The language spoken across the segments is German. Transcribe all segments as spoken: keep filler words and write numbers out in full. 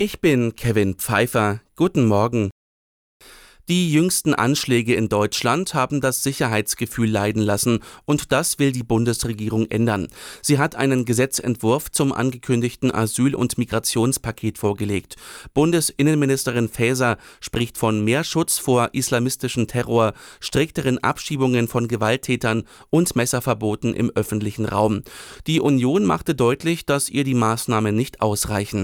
Ich bin Kevin Pfeiffer. Guten Morgen. Die jüngsten Anschläge in Deutschland haben das Sicherheitsgefühl leiden lassen und das will die Bundesregierung ändern. Sie hat einen Gesetzentwurf zum angekündigten Asyl- und Migrationspaket vorgelegt. Bundesinnenministerin Faeser spricht von mehr Schutz vor islamistischem Terror, strikteren Abschiebungen von Gewalttätern und Messerverboten im öffentlichen Raum. Die Union machte deutlich, dass ihr die Maßnahmen nicht ausreichen.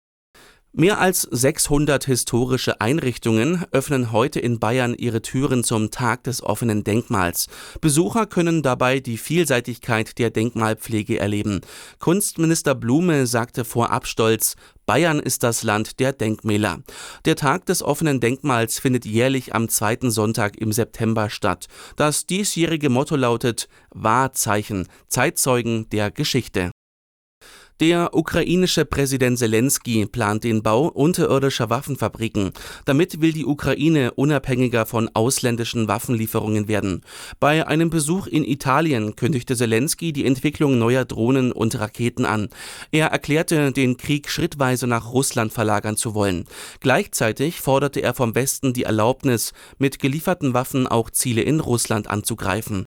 Mehr als sechshundert historische Einrichtungen öffnen heute in Bayern ihre Türen zum Tag des offenen Denkmals. Besucher können dabei die Vielseitigkeit der Denkmalpflege erleben. Kunstminister Blume sagte vorab stolz: Bayern ist das Land der Denkmäler. Der Tag des offenen Denkmals findet jährlich am zweiten Sonntag im September statt. Das diesjährige Motto lautet: Wahrzeichen, Zeitzeugen der Geschichte. Der ukrainische Präsident Selenskyj plant den Bau unterirdischer Waffenfabriken. Damit will die Ukraine unabhängiger von ausländischen Waffenlieferungen werden. Bei einem Besuch in Italien kündigte Selenskyj die Entwicklung neuer Drohnen und Raketen an. Er erklärte, den Krieg schrittweise nach Russland verlagern zu wollen. Gleichzeitig forderte er vom Westen die Erlaubnis, mit gelieferten Waffen auch Ziele in Russland anzugreifen.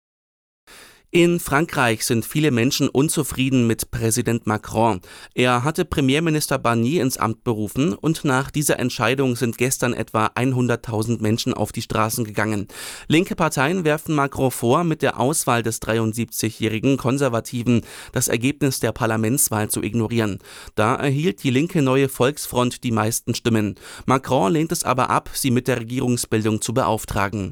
In Frankreich sind viele Menschen unzufrieden mit Präsident Macron. Er hatte Premierminister Barnier ins Amt berufen und nach dieser Entscheidung sind gestern etwa hunderttausend Menschen auf die Straßen gegangen. Linke Parteien werfen Macron vor, mit der Auswahl des dreiundsiebzigjährigen Konservativen das Ergebnis der Parlamentswahl zu ignorieren. Da erhielt die linke Neue Volksfront die meisten Stimmen. Macron lehnt es aber ab, sie mit der Regierungsbildung zu beauftragen.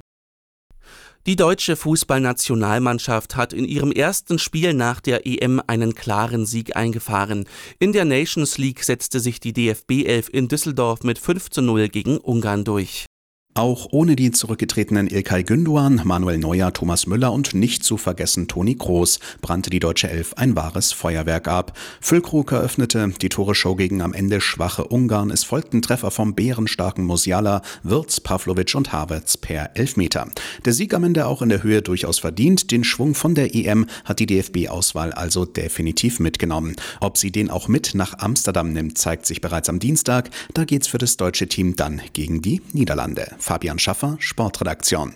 Die deutsche Fußballnationalmannschaft hat in ihrem ersten Spiel nach der E M einen klaren Sieg eingefahren. In der Nations League setzte sich die D F B elf in Düsseldorf mit fünf zu null gegen Ungarn durch. Auch ohne die zurückgetretenen İlkay Gündoğan, Manuel Neuer, Thomas Müller und nicht zu vergessen Toni Kroos brannte die deutsche Elf ein wahres Feuerwerk ab. Füllkrug eröffnete die Tore-Show gegen am Ende schwache Ungarn. Es folgten Treffer vom bärenstarken Musiala, Wirtz, Pavlovic und Havertz per Elfmeter. Der Sieg am Ende auch in der Höhe durchaus verdient. Den Schwung von der E M hat die D F B-Auswahl also definitiv mitgenommen. Ob sie den auch mit nach Amsterdam nimmt, zeigt sich bereits am Dienstag. Da geht's für das deutsche Team dann gegen die Niederlande. Fabian Schaffer, Sportredaktion.